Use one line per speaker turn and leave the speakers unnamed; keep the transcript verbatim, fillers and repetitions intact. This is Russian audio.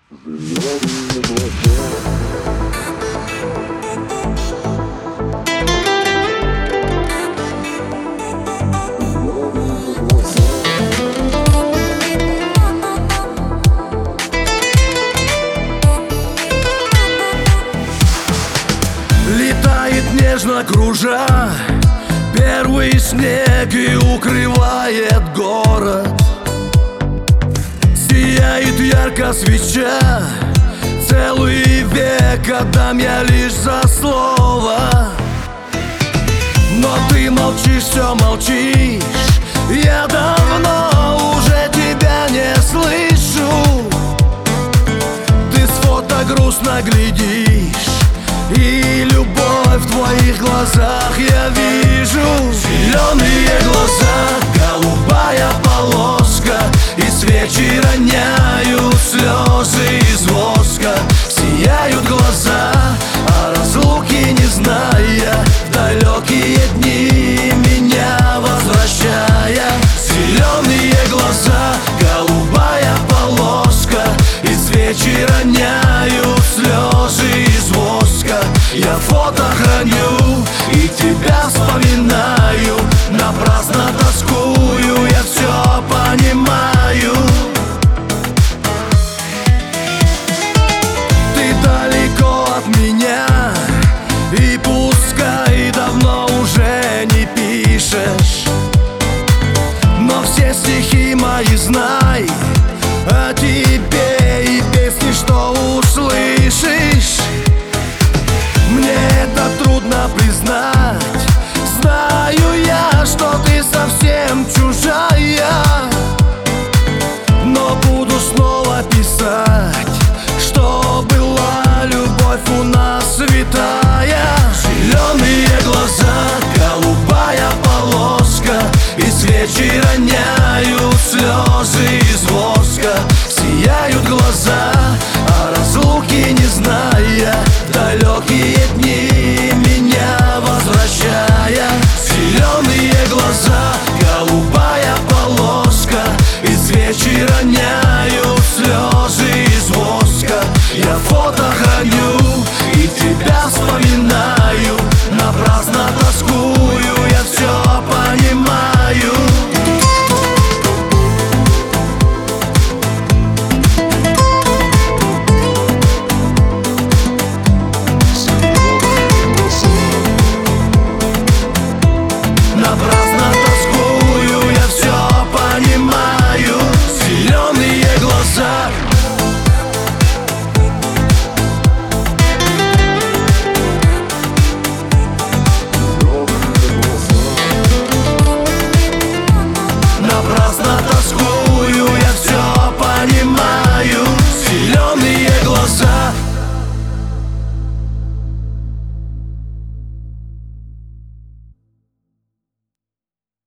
Зеленые глаза.
Летает нежно кружа первый снег и укрывает город. Сияет ярко свеча, целый век отдам я лишь за слово. Но ты молчишь, все молчишь, я давно уже тебя не слышу. Ты с фото грустно глядишь, и любовь в твоих глазах я вижу. Зеленые глаза, голубая полоска, и свечи роняют слезы из воска. Сияют глаза, а разлуки не зная, в далекие дни меня возвращая. Зеленые глаза, голубая полоска, и свечи роняют слезы из воска. Я фото храню и тебя вспоминаю, напрасно тоскую, я все понимаю. Ты далеко от меня, и пускай давно уже не пишешь, но все стихи мои знай о тебе и песни, что услышишь. Мне это трудно признать, знаю я, что ты совсем чужая, но буду снова писать, что была любовь у нас святая. Зеленые глаза, голубая полоска, и свечи роняют слезы из воска. Сияют глаза, а разлуки не зная,